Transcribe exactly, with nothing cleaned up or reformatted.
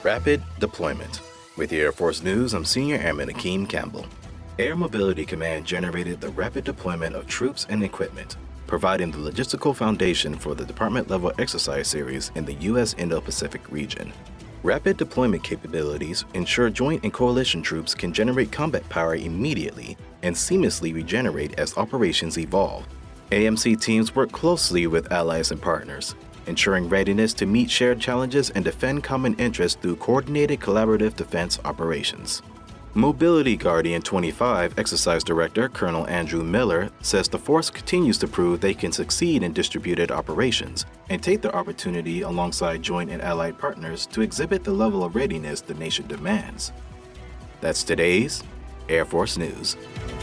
Rapid Deployment. With the Air Force News, I'm Senior Airman Akeem Campbell. Air Mobility Command generated the rapid deployment of troops and equipment, providing the logistical foundation for the department-level exercise series in the U S Indo-Pacific region. Rapid deployment capabilities ensure joint and coalition troops can generate combat power immediately and seamlessly regenerate as operations evolve. A M C teams work closely with allies and partners, ensuring readiness to meet shared challenges and defend common interests through coordinated collaborative defense operations. Mobility Guardian twenty-five Exercise Director Colonel Andrew Miller says the force continues to prove they can succeed in distributed operations and take the opportunity alongside joint and allied partners to exhibit the level of readiness the nation demands. That's today's Air Force News.